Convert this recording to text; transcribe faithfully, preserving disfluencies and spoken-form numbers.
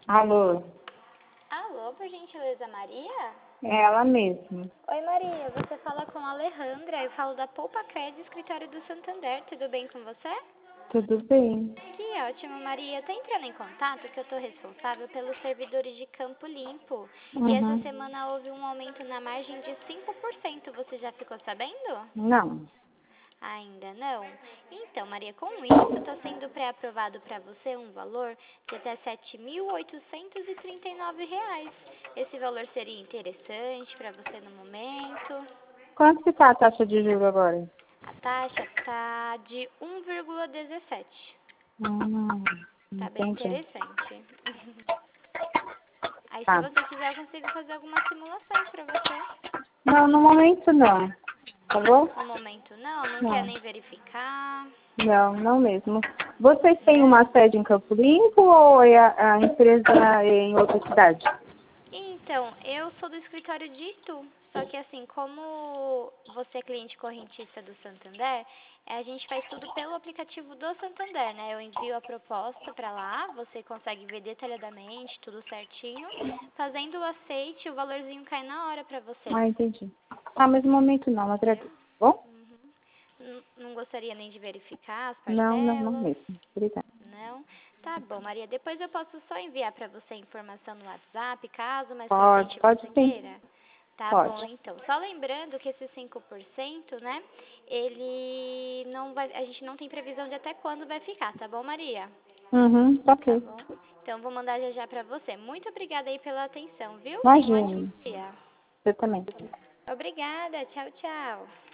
Alô, Alô, por gentileza, Maria? é ela mesma. Oi, Maria, você fala com a Alejandra, eu falo da Poupa Cred, escritório do Santander, tudo bem com você? Tudo bem? Que ótimo, Maria. Tô entrando em contato que eu tô responsável pelos servidores de Campo Limpo. E essa Uhum. semana houve um aumento na margem de cinco por cento. Você já ficou sabendo? Não. Ainda não? Então, Maria, com isso, está sendo pré-aprovado para você um valor de até sete mil oitocentos e trinta e nove reais. Esse valor seria interessante para você no momento? Quanto que tá a taxa de juros agora? A taxa está de um vírgula dezessete. Hum, Tá bem entendi. interessante. Aí, se Tá. você quiser, eu consigo fazer algumas simulações para você. Não, no momento não. Tá bom? No momento, não? Não quer Não. nem verificar? Não, não mesmo. Vocês têm uma Não? sede em Campo Limpo ou é a, a empresa em outra cidade? Então, eu sou do escritório de Itu, só que assim, como você é cliente correntista do Santander, a gente faz tudo pelo aplicativo do Santander, né? Eu envio a proposta para lá, você consegue ver detalhadamente, tudo certinho. Fazendo o aceite, o valorzinho cai na hora para você. Ah, entendi. Ah, mas no momento não, Entendeu? agradeço. Tá bom? Uhum. N- Não gostaria nem de verificar as Não, não, não parcelas? mesmo. Obrigada. Não? Tá bom, Maria. Depois eu posso só enviar para você a informação no WhatsApp, caso mais pra Pode, frente pode você sim. queira. Tá bom, Pode. então. Só lembrando que esse cinco por cento, né, ele não vai, a gente não tem previsão de até quando vai ficar, tá bom, Maria? Uhum, tá Tá ok. bom? Então, vou mandar já já pra você. Muito obrigada aí pela atenção, viu? Tenha um ótimo Imagina. dia. Você também. Obrigada. Tchau, tchau.